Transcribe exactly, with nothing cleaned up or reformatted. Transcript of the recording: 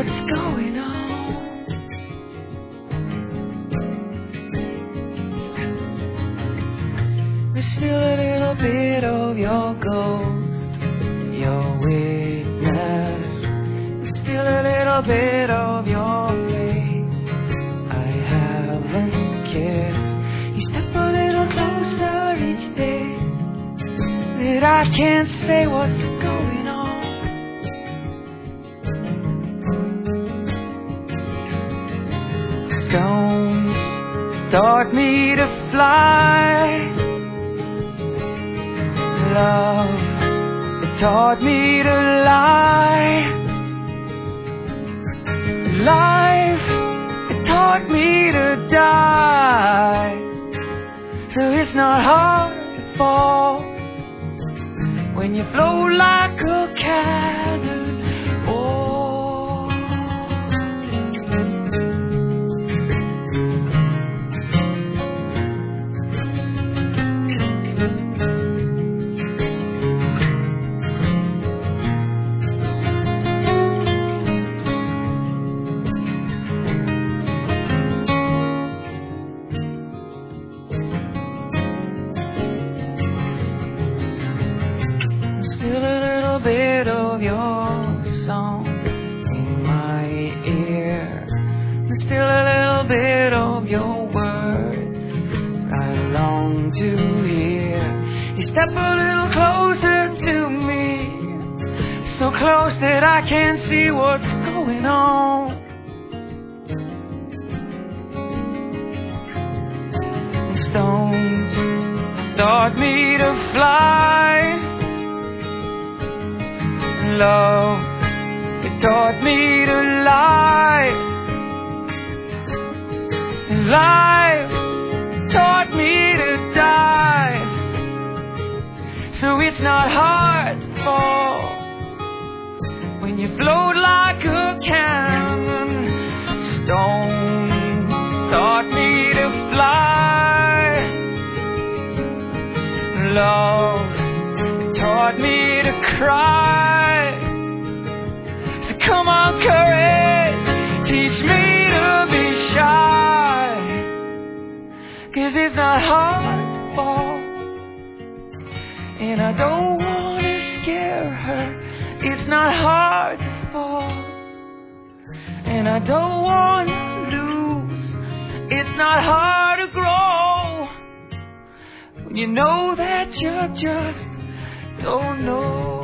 what's going on. There's still a little bit of your ghost, your witness. There's still a little bit of your face I haven't kissed. You step a little closer each day, that I can't say what's going on. Stones taught me to fly. Love, it taught me to lie. Life, it taught me to die. So it's not hard to fall when you flow like a cannon. Oh. Still a little bit of your song in my ear. There's still a little bit of your words I long to hear. You step a little closer to me, so close that I can't see what's going on. And stones taught me to fly. Love, it taught me to lie. And life taught me to die. So it's not hard to fall when you float like a cannon. Stone taught me to fly. Love, it taught me to cry. So come on, courage, teach me to be shy. 'Cause it's not hard to fall, and I don't want to scare her. It's not hard to fall, and I don't want to lose. It's not hard to grow when you know that you just don't know.